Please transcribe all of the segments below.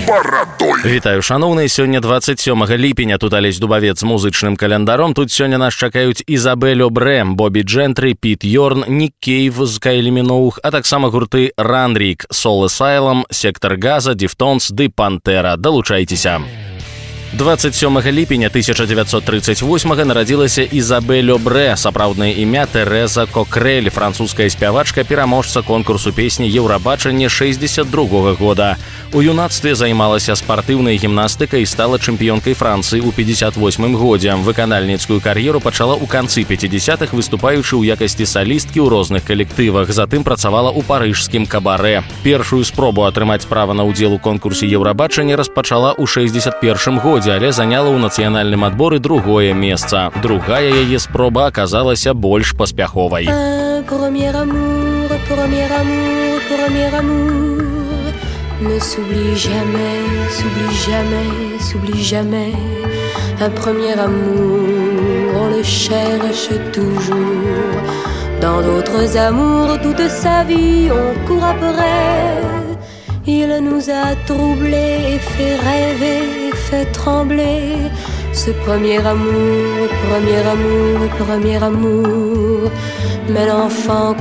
барадой. Вітаю, шановныя, сёння 27 ліпеня. Тут Алесь Дубавец з музычным календаром. Тут сёння нас чакаюць Ізабель Обрэ, Бобі Джентры, Піт Йорн, Нік Кейв з Кайлі Міноуг, а таксама гурты Ранрік, Soul Asylum, Сектор Газа, Дифтонс ды Пантэра. Далучайцеся. 27 ліпеня 1938 нарадзілася Ізабель Обрэ, сапраўднае імя Тэрэза Кокрэль, французская спявачка, пераможца конкурсу песні Еўрабачання 62 года. У юнацтве займалася спартыўнай гімнастыкай і стала чэмпіёнкай Францыі ў 58 годзе. Выканальніцкую кар'еру пачала ў канцы 50-х, выступаючы ў якасці салісткі ў розных калектывах. Затым працавала ў парыжскім кабарэ. Першую спробу атрымаць права на ўдзел у конкурсе Еўрабачання распачала ў 61 годзе, але заняла ў нацыянальным адборы другое месца. Другая яе спроба аказалася больш паспяховай. Premier amour, premier amour, premier amour. Ne s'oublie jamais, s'oublie jamais, s'oublie jamais. Un premier amour, on le cherche toujours. Dans d'autres amours, toute sa vie, on court après. Il nous a troublés, fait rêver, fait trembler. Ce premier amour, premier amour, premier amour. Mais l'enfant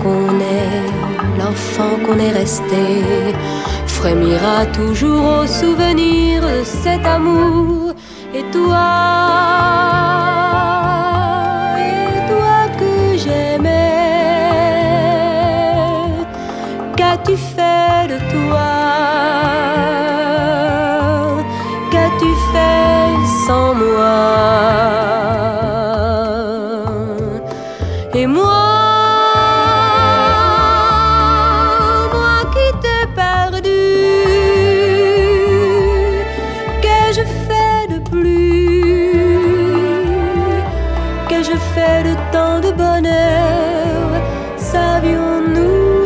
qu'on est resté, frémira toujours au souvenir de cet amour. Et toi que j'aimais, qu'as-tu fait de toi? Qu'as-tu fait sans moi? Et moi qui t'ai perdu, qu'ai-je fait de plus? Qu'ai-je fait de tant de bonheur? Savions-nous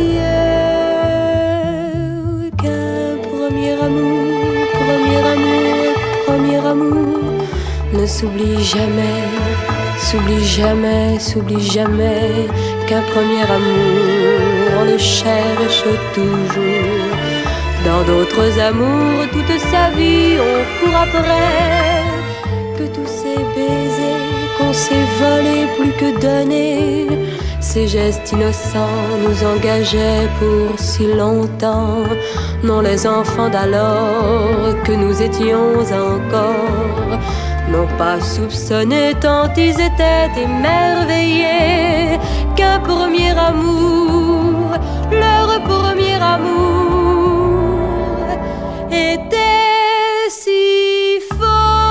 d'ailleurs qu'un premier amour, premier amour, premier amour ne s'oublie jamais, s'oublie jamais, s'oublie jamais. Qu'un premier amour, on le cherche toujours. Dans d'autres amours, toute sa vie, on court après. Que tous ces baisers qu'on s'est volés plus que donnés, ces gestes innocents nous engageaient pour si longtemps. Non, les enfants d'alors que nous étions encore n'ont pas soupçonné tant ils étaient émerveillés qu'un premier amour, leur premier amour était si fort.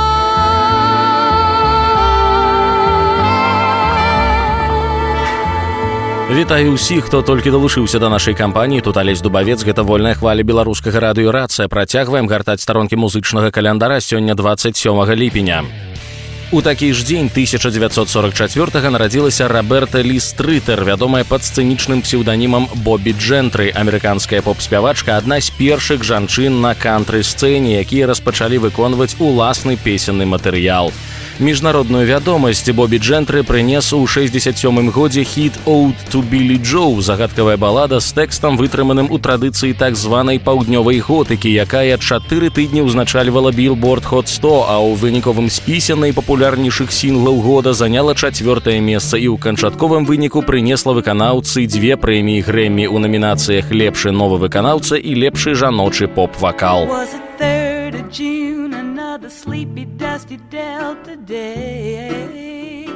Вітаю ўсіх, хто толькі далучыўся да нашай кампаніі. Тут Алесь Дубавец, гэта вольная хваля беларускага радыё «Рацыя». Працягваем гартаць старонкі музычнага календара. Сёння 27 ліпеня. У такі ж дзень 1944 нарадзілася Роберта Лі Стрытер, вядомая пад сцэнічным псеўданімам Бобі Джентры. Амерыканская поп-спявачка, адна з першых жанчын на кантры-сцэне, якія распачалі выконваць уласны песенны матэрыял. Міжнародную вядомасць Бобі Джентры прынес у 67 годзе хіт «Ode to Billie Joe», загадкавая балада з тэкстам, вытрыманым у традыцыі так званай паўднёвай готыкі, якая 4 тыдні ўзначальвала Billboard Hot 100, а ў выніковым спісе найпапулярнейшых сінглаў года заняла 4-е месца і ў канчатковым выніку прынесла выканаўцы 2 прэміі Грэмі ў намінацыях «Лепшы новы выканаўца» і «Лепшы жаночы поп-вакал». June, another sleepy, dusty Delta day.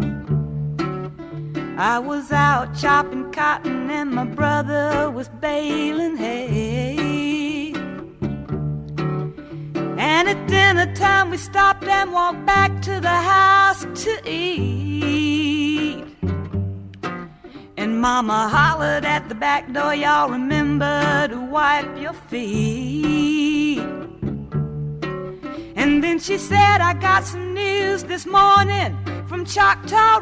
I was out chopping cotton and my brother was baling hay. And at dinner time we stopped and walked back to the house to eat. And Mama hollered at the back door, y'all remember to wipe your feet. And then she said, I got some news this morning from Choctaw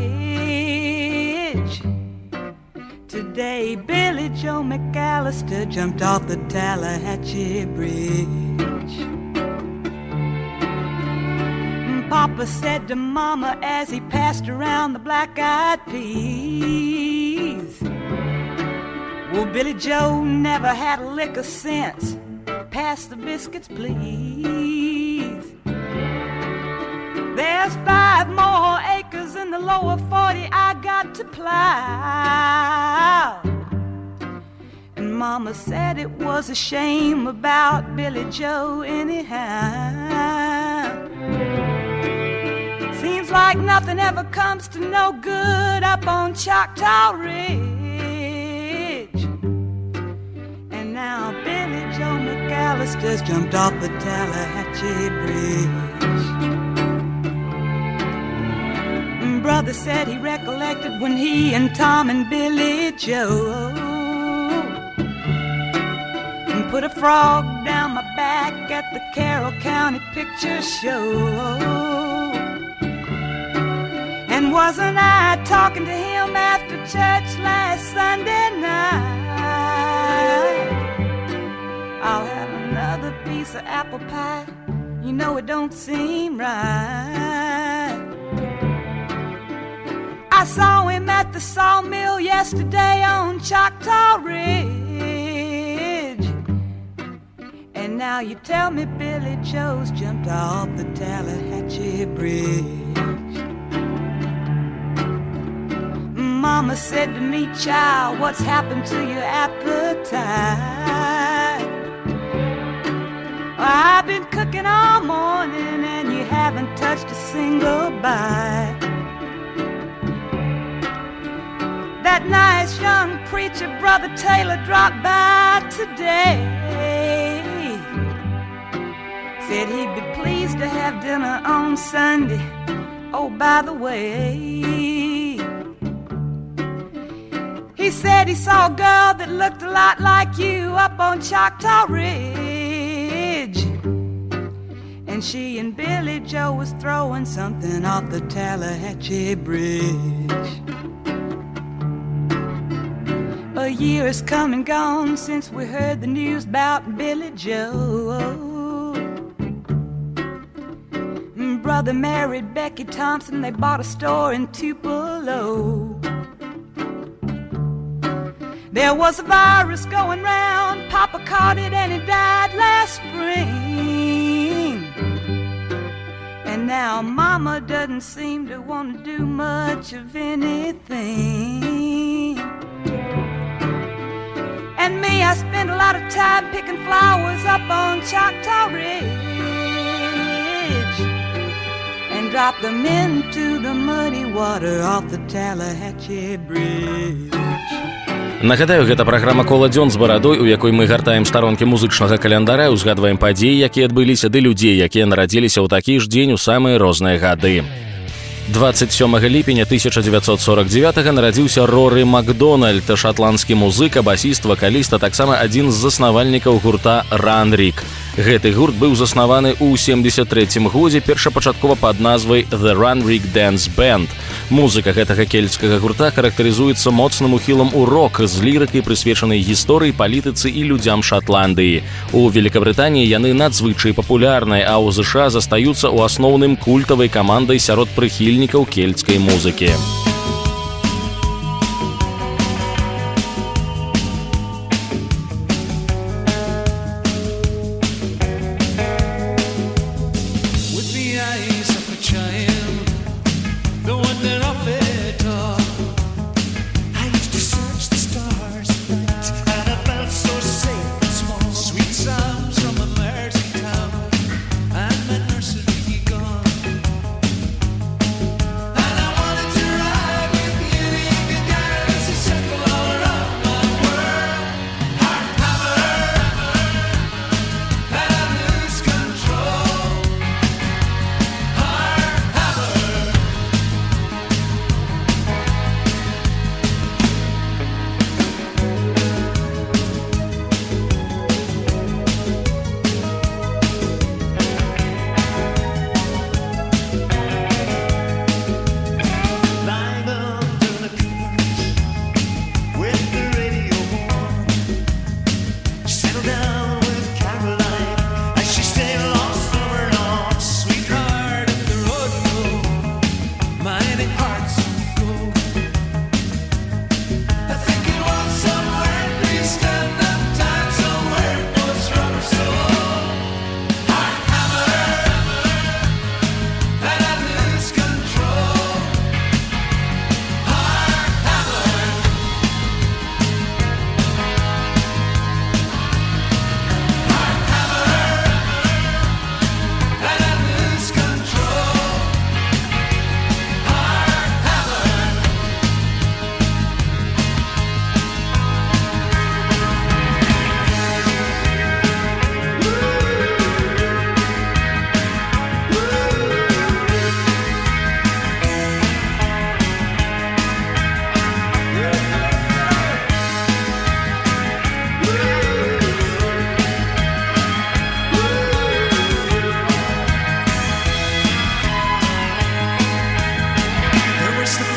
Ridge. Today, Billie Joe McAllister jumped off the Tallahatchie Bridge. Papa said to Mama as he passed around the black-eyed peas, well, Billie Joe never had a lick of sense. pass the biscuits, please. There's 5 more acres in the lower 40 I got to plow. And Mama said it was a shame about Billy Joe anyhow. Seems like nothing ever comes to no good up on Choctaw Ridge. And now Billy Joe McAllister's jumped off the Tallahatchie Bridge. Brother said he recollected when he and Tom and Billy Joe put a frog down my back at the Carroll County Picture Show. And wasn't I talking to him after church last Sunday night? I'll have another piece of apple pie. You know it don't seem right. I saw him at the sawmill yesterday on Choctaw Ridge. And now you tell me Billy Joe's jumped off the Tallahatchie Bridge. Mama said to me, child, what's happened to your appetite? I've been cooking all morning and you haven't touched a single bite. That nice young preacher, Brother Taylor, dropped by today. Said he'd be pleased to have dinner on Sunday. Oh, by the way, he said he saw a girl that looked a lot like you up on Choctaw Ridge. And she and Billy Joe was throwing something off the Tallahatchie Bridge. A year has come and gone since we heard the news about Billy Joe. Brother married Becky Thompson, they bought a store in Tupelo. There was a virus going round, Papa caught it and he died last spring. And now Mama doesn't seem to want to do much of anything. And me, I spend a lot of time picking flowers up on Choctaw Ridge and drop them into the muddy water off the Tallahatchie Bridge. Нагадаю, гэта праграма «Кола дзён з барадой», у якой мы гартаем старонкі музычнага каляндаря, узгадваем падзеі, якія адбыліся, ды людзей, якія нарадзіліся ў такі ж дзень у самыя розныя гады. 27 ліпеня 1949 нарадзіўся Рорі Макдональд, шатландскі музыка, басіст, вакаліст, а таксама адзін з заснавальнікаў гурта Ранрік. Гэты гурт быў заснаваны ў 73 годзе, першапачаткова пад назвай The Ранрік Dance Band. Музыка гэтага кельцкага гурта характарызуецца моцным ухілам у рок з лірыкай, прысвечанай гісторыі, палітыцы і людзям Шатландыі. У Великабрытаніі яны надзвычай папулярныя, а ў ЗША застаюцца ў асноўным культавай камандай сярод прыхільнікаў кельцкай музыкі. And I wanted to ride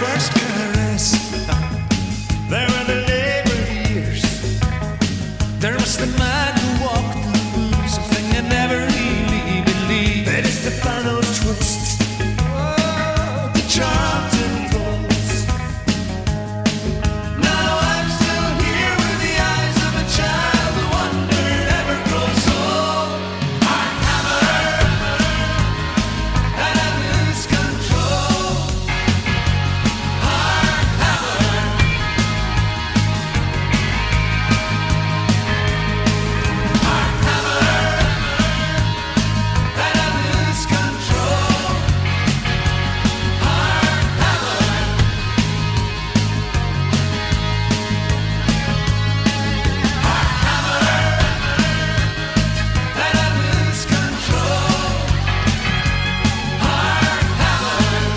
first caress. There were the labor years. There was the man who walked the moon, something I never really believed. Then it's the final twist, the charmed impulse. Now I'm still here with the eyes of a child who wonder never grows old. I hammer and I lose control. Hard hammer. Hard hammer and I lose control. Hard hammer. Hard hammer and I lose control. Hard hammer.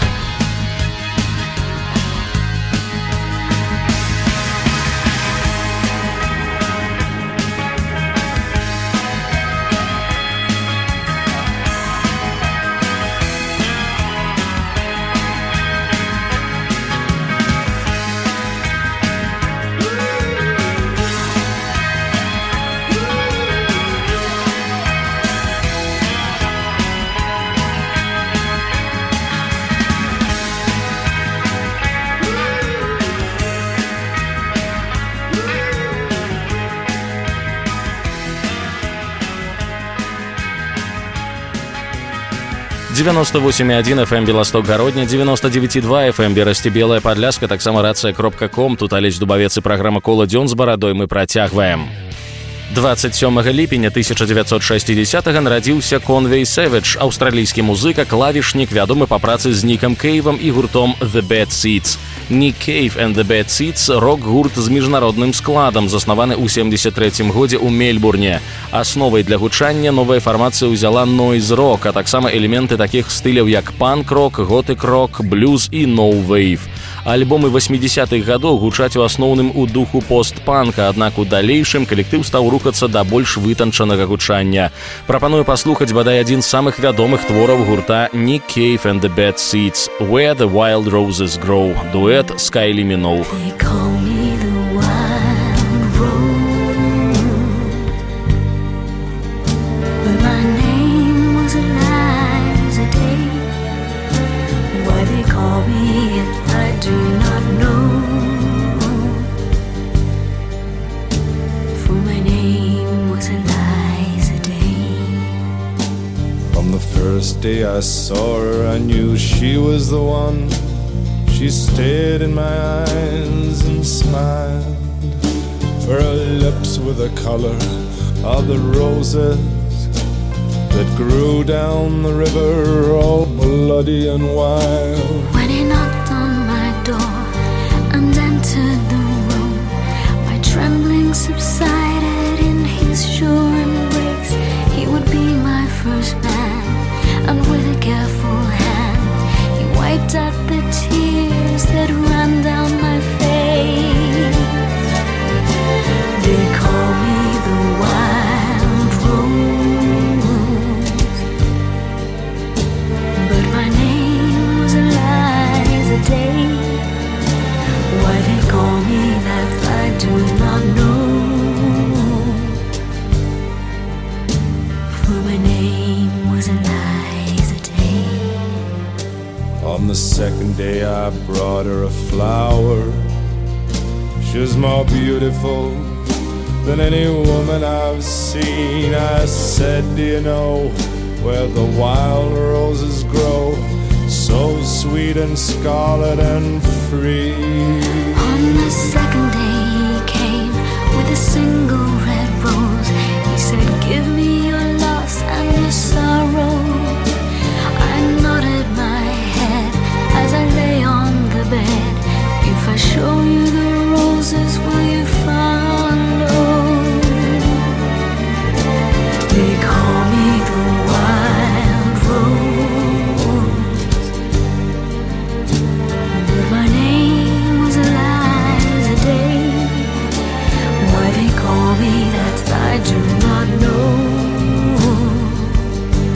Девяносто 98,1 FM Белосток Городня, 99,2 FM Берасці Белая Падляшка, таксама рацыя.ком. Тут Алесь Дубавец і праграма «Кола дзён» з барадой мы працягваем. 27 ліпеня 1960-го нарадзіўся Конвей Сэвідж, аўстралійскі музыка, клавішнік, вядомы па працы з Нікам Кейвам і гуртом The Bad Seeds. Nick Cave and the Bad Seeds – рок-гурт з міжнародным складам, заснаваны ў 73-м годзе ў Мельбурне. Асновай для гучання новая фармацыя ўзяла нойз-рок, а таксама элементы такіх стыляў як панк-рок, готык-рок, блюз і ноу-вейв. Альбомы 80-х гадоў гучаць у асноўным у духу пост-панка, аднак у далейшым калектыў стаў рухацца да больш вытанчанага гучання. Прапаную паслухаць бадай адзін з самых вядомых твораў гурта Nick Cave and the Bad Seeds – Where the Wild Roses Grow, дуэт з Кайли Миноуг. First day I saw her, I knew she was the one. She stared in my eyes and smiled. For her lips were the color of the roses that grew down the river, all bloody and wild. When he knocked on my door and entered the room, my trembling subsided in his sure embrace. He would be my first man, and with a careful hand he wiped out the tears that ran down my face. They call me the wild rose, but my name was Eliza Day. Why they call me that I do not know, for my name was Eliza Day. On the second day I brought her a flower. She was more beautiful than any woman I've seen. I said, do you know where the wild roses grow, so sweet and scarlet and free? On the second day he came with a single red rose. He said, give me your loss and your sorrow. I nodded my head as I lay on the bed. If I show you the roses, will you follow? They call me the wild rose, but my name was Eliza Day. Why they call me that I do not know,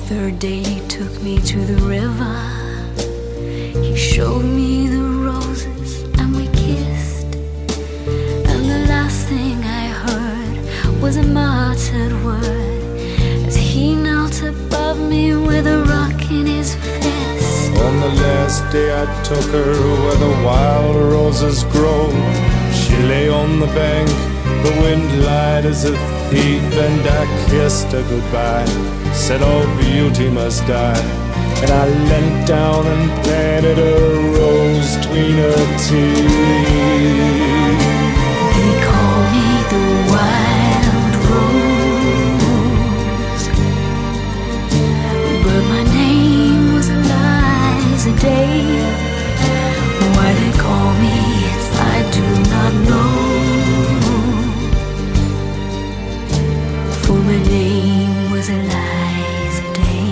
third day he took me to the river. He showed me the roses and we kissed. And the last thing I heard was a muttered word as he knelt above me with a rock in his fist. On the last day I took her where the wild roses grow. She lay on the bank, the wind lied as a thief, and I kissed her goodbye, said all beauty must die. And I leant down and planted a rose between her teeth. They call me the wild rose, but my name was Eliza Day. Why they call me it I do not know, for my name was Eliza Day.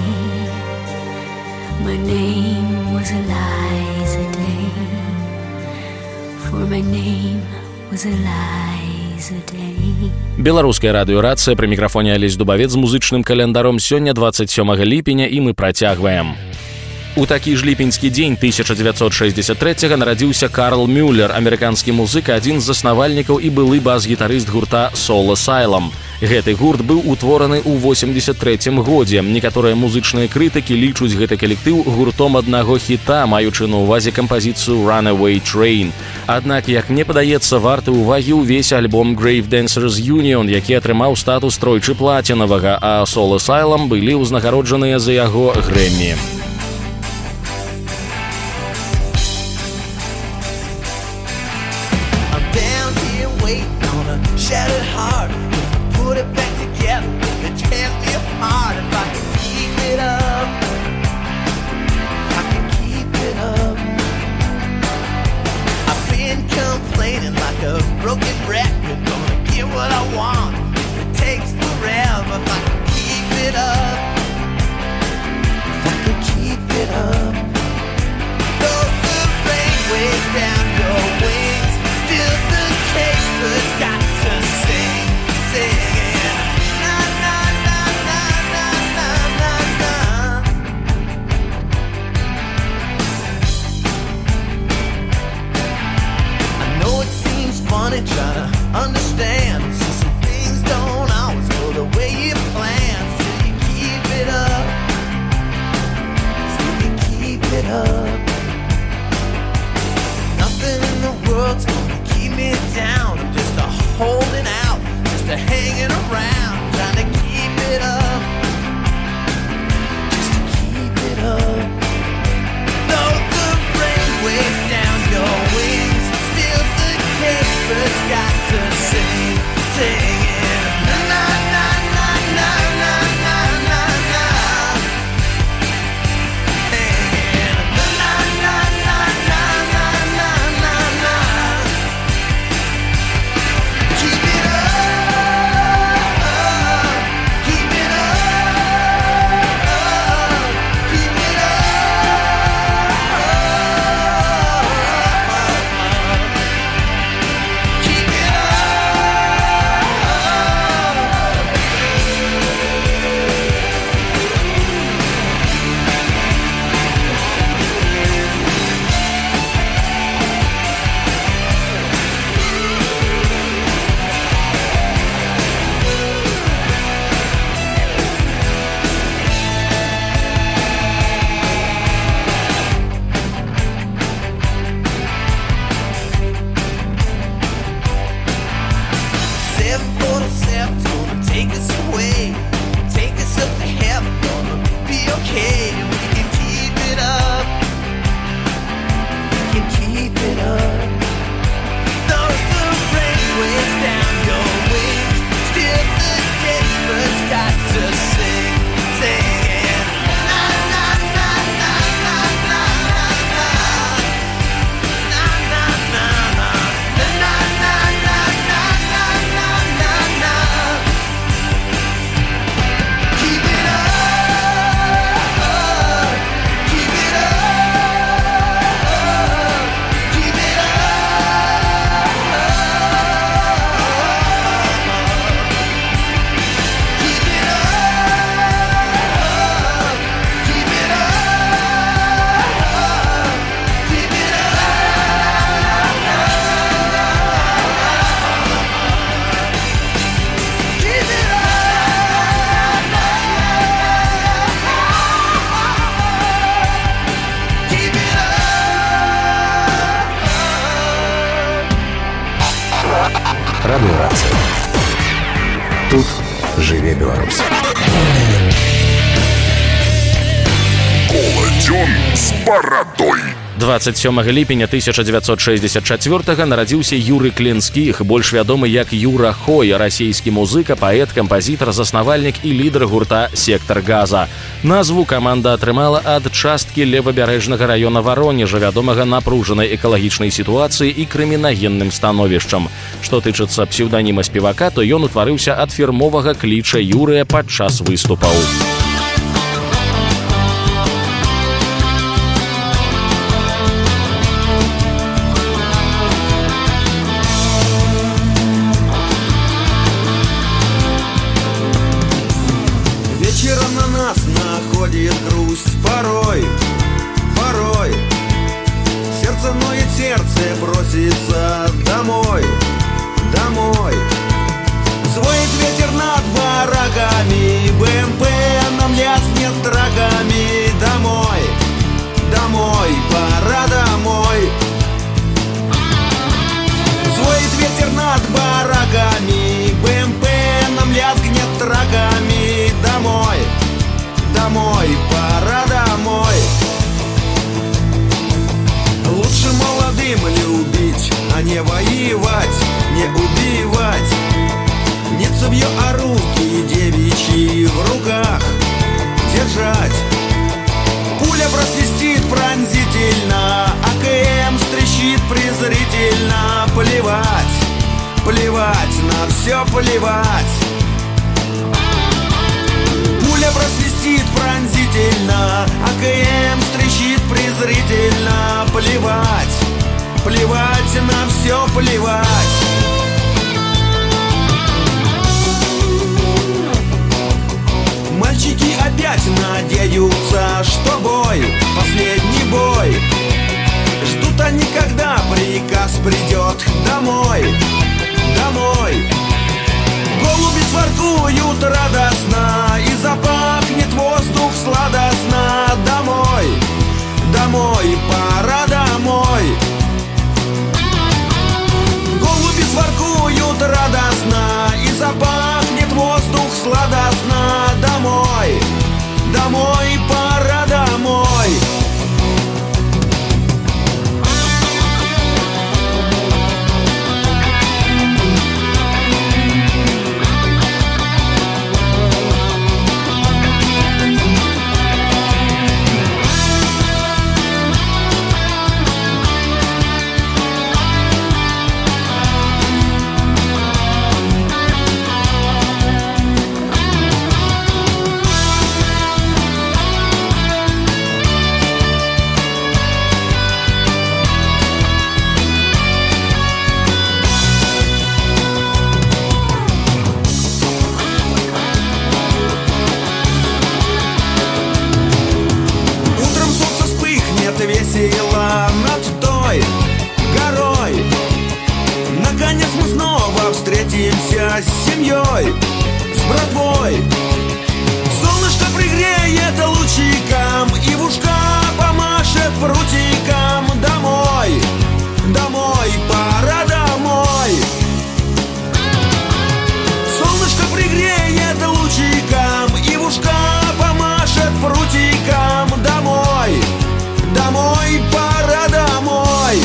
My name was Eliza Day, for my name was Eliza Day. Беларуская радыёрацыя, пры мікрафоне Алесь Дубавец з музычным календаром. Сёння 27 ліпеня і мы працягваем. У такі ж ліпеньскі дзень 1963 нарадзіўся Карл Мюллер, амерыканскі музыка, адзін з заснавальнікаў і былы бас-гітарыст гурта Soul Asylum. Гэты гурт быў утвораны ў 83 годзе. Некаторыя музычныя крытыкі лічуць гэты калектыў гуртом аднаго хіта, маючы на ўвазе кампазіцыю Runaway Train. Аднак, як мне падаецца, варты ўвагі ўвесь альбом Grave Dancers Union, які атрымаў статус тройчы плацінавага, а Soul Asylum былі ўзнагароджаныя за яго Грэммі. Shattered heart, put it back together. It tears me apart. If I can keep it up, I can keep it up. I've been complaining like a broken record. Gonna get what I want. It takes forever. If I can keep it up, if I can keep Жыве Беларусь! Коладзён з барадой. 27 ліпеня 1964 нарадзіўся Юры Клінскіх, больш вядомы як Юра Хой, расійскі музыка, паэт, кампазітар, заснавальнік і лідар гурта «Сектар газа». Назву каманда атрымала ад часткі левабярэжнага раёна Варонежа, вядомага напружанай экалагічнай сітуацыі і крымінагенным становішчам. Што тычыцца псеўданіма спевака, то ён утварыўся ад фірмовага кліча Юрыя падчас выступаў. Вечером на нас находит грусть порой, порой. Сердце ноет, сердце бросится домой, домой. Звонит ветер над бараками, БМП нам лязгнет траками. Домой, домой, пора домой. Звонит ветер над бараками, БМП нам лязгнет траками. Домой, домой, пора домой. Лучше молодым любить, а не воевать, не убивать. Не цевьё, а руки девичьи в руках держать. Пуля просвистит пронзительно, АКМ стрещит презрительно. Плевать, плевать, на все плевать. Пуля просвистит пронзительно, АКМ стрещит презрительно. Плевать, плевать, на все плевать. Мальчики опять надеются, что бой, последний бой. Ждут они, когда приказ придет домой, домой. Голуби своркуют радостно, и запахнет воздух сладостно. Домой, домой, пора домой. Голуби своркуют радостно, и запахнет воздух сладостно. Домой, домой, пора домой. Весело над той горой. Наконец мы снова встретимся с семьей, с братвой. Солнышко пригреет лучиком, и в ушка помашет прутиком. Домой, домой, пора домой. Солнышко пригреет лучиком, и в ушка помашет прутиком. Домой, домой, пора домой.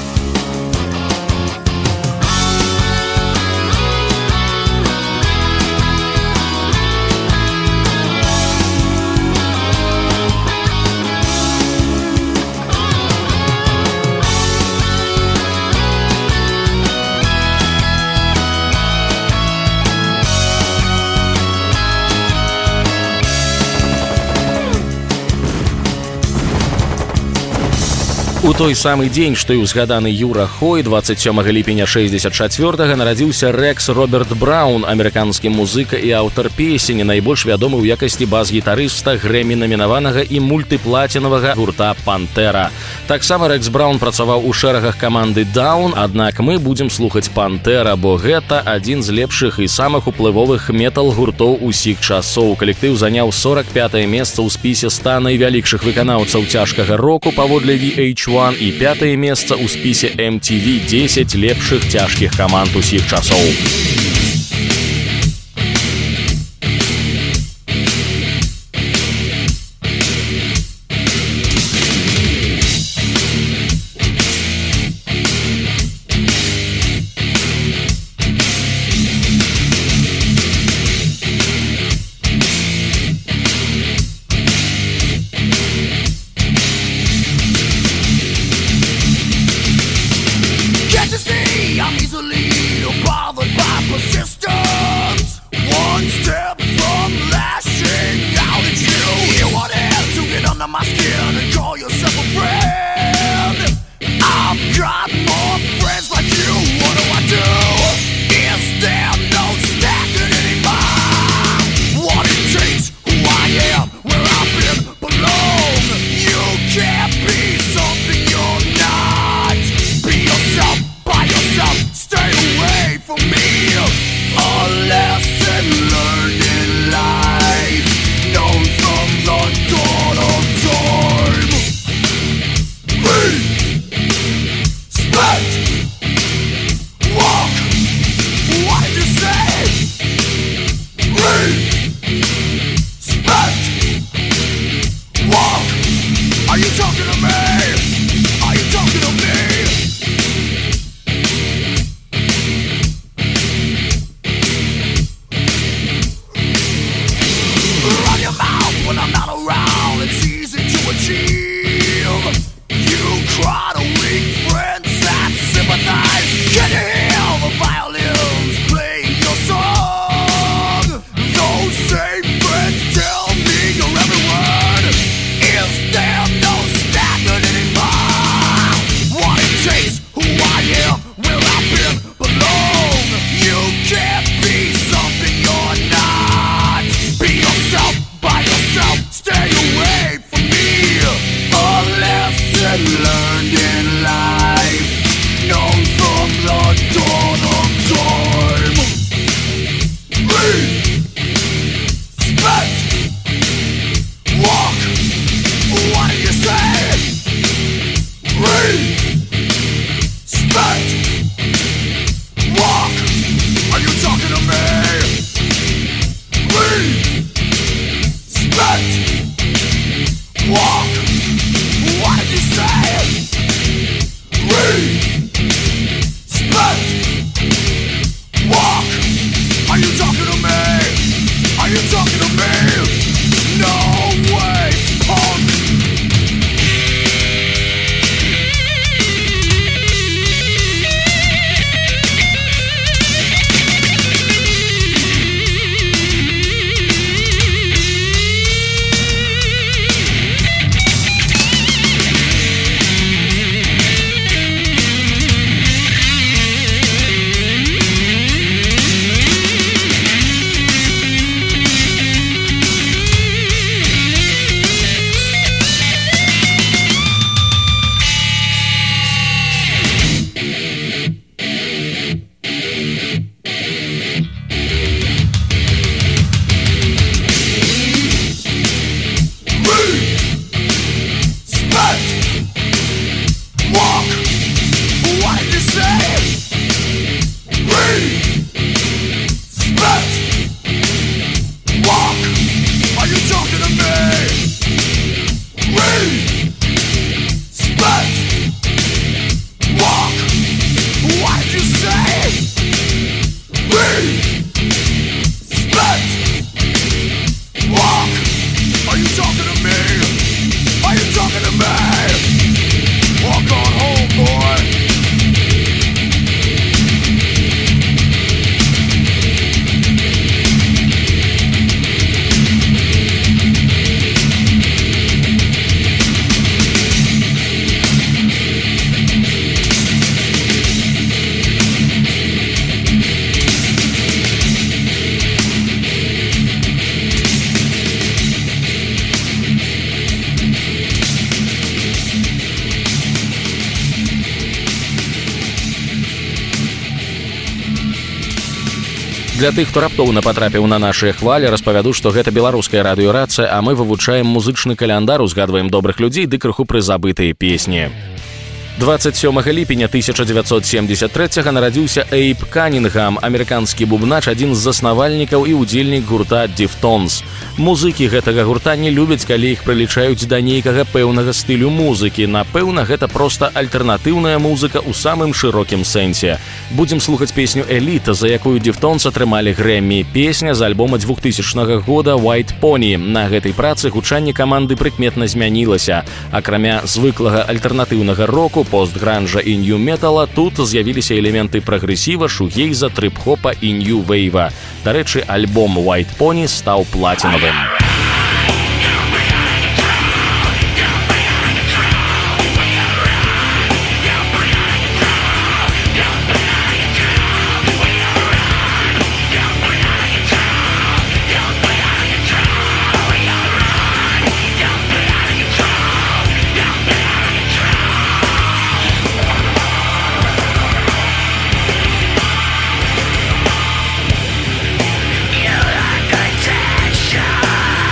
У той самы дзень, што і ўзгаданы Юра Хой, 27 ліпеня 64-га нарадзіўся Рэкс Роберт Браун, амерыканскі музыка і аўтар песень, найбольш вядомы ў якасці бас-гітарыста грэмі-намінаванага і мультыплацінавага гурта «Пантэра». Таксама Рэкс Браун працаваў у шэрагах каманды «Даун», аднак мы будзем слухаць «Пантэра», бо гэта адзін з лепшых і самых уплывовых метал-гуртоў усіх часоў. Калектыў заняў 45-е месца ў спісе 100 найвялікшых выканаўцаў цяжкага року паводле VH1 і 5-е месца ў спісе MTV 10 лепшых цяжкіх каманд усіх часоў. when I'm not around, it's easy to achieve. You cry to weak friends that sympathize. Can you hear the violins playing your song? Those same friends tell me you're every word. Is there no standard anymore? What it takes, who I am, where I've been, belong. You can't be something you're not. Be yourself, by yourself, stay away from me. A lesson learned in life, known from the dawn of time. Respect, walk, what do you say? Respect, walk, are you talking to me? Respect, walk, what did you say? Respect, walk, are you talking to me? Are you talking to me? No way, punk. Для тых, хто раптоўна патрапіў на нашыя хвалі, распавяду, што гэта беларуская радыёрацыя, а мы вывучаем музычны каляндар, узгадваем добрых людзей ды крыху прызабытыя песні. 27 ліпеня 1973 нарадзіўся Эйб Канінгам, амерыканскі бубнач, адзін з заснавальнікаў і ўдзельнік гурта Deftones. Музыкі гэтага гурта не любяць, калі іх прылічаюць да нейкага пэўнага стылю музыкі. Напэўна, гэта проста альтэрнатыўная музыка ў самым шырокім сэнсе. Будзем слухаць песню «Эліта», за якую Deftones атрымалі Грэммі. Песня з альбома 2000 года «White Pony». На гэтай працы гучанне каманды прыкметна змянілася. Акрамя звыклага альтэрнатыўнага року, постгранжа і нью-метала, тут з'явіліся элементы прагрэсіва, шугейза, трып-хопа і нью-вейва. Дарэчы, альбом «White Pony» стаў плацінавым. You like attention.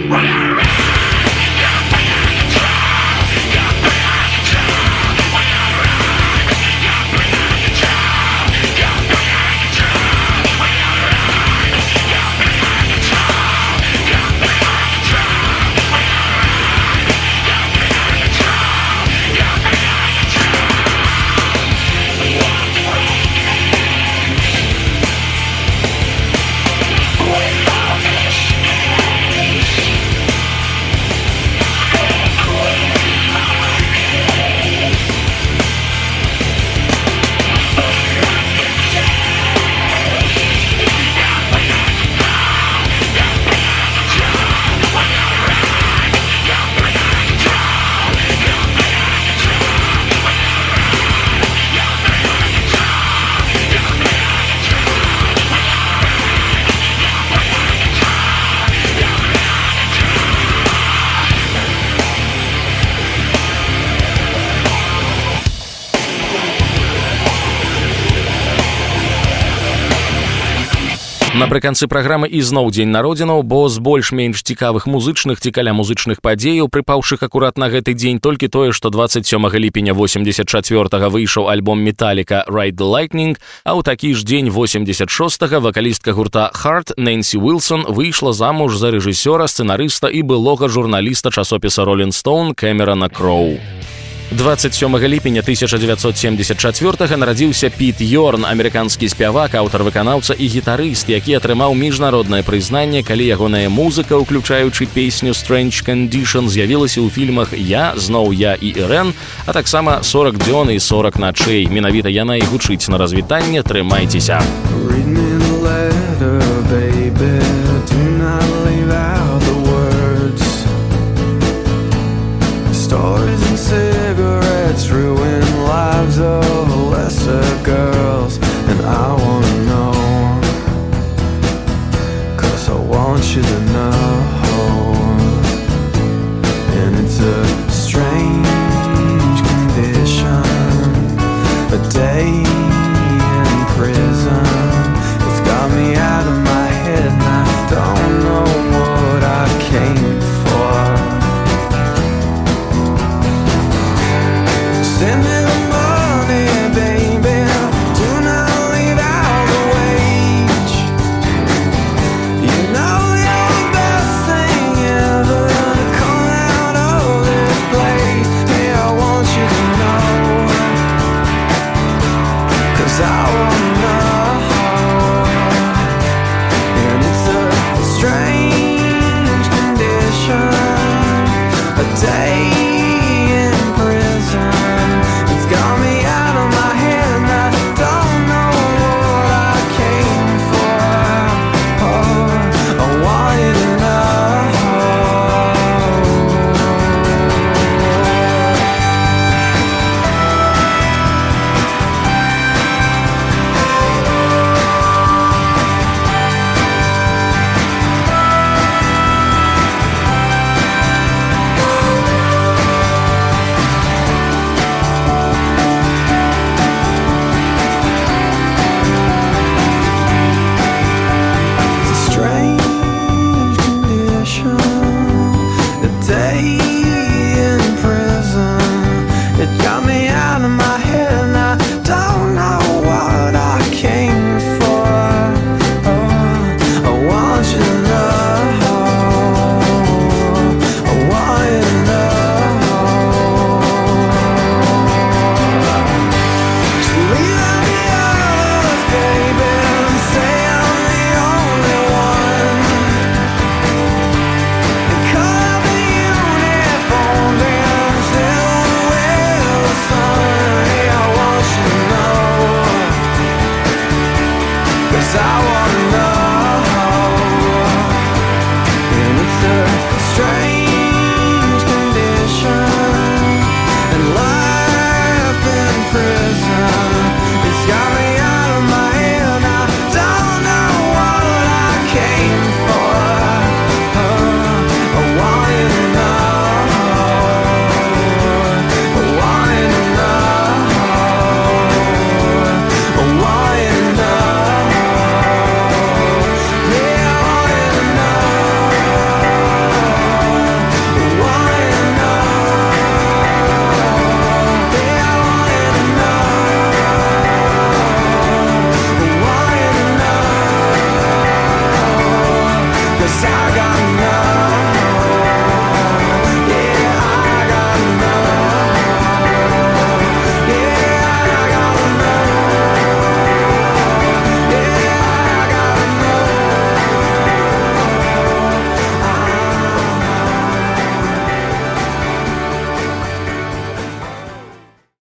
Напрыканцы праграмы ізноў дзень народзінаў, бо з больш-менш цікавых музычных ці каля музычных падзеяў, прыпаўшых акурат на гэты дзень, толькі тое, што 27 ліпеня 84-го выйшаў альбом Metallica «Ride the Lightning», а ў такі ж дзень 86-го вакалістка гурта Heart Нэнсі Уилсон выйшла замуж за рэжысёра, сцэнарыста і былога журналіста часопіса Rolling Stone Кэмерана Кроу. 27 ліпеня 1974-го нарадзіўся Піт Йорн, амерыканскі спявак, аўтар-выканаўца і гітарыст, які атрымаў міжнароднае прызнанне, калі ягоная музыка, уключаючы песню «Strange Condition», з'явілася ў фільмах «Я», «Зноў я» і «Ірэн», а таксама «40 дзён» і «40 начэй». Менавіта яна і гучыць на развітанне. Трымайцеся! Read me the letter, baby.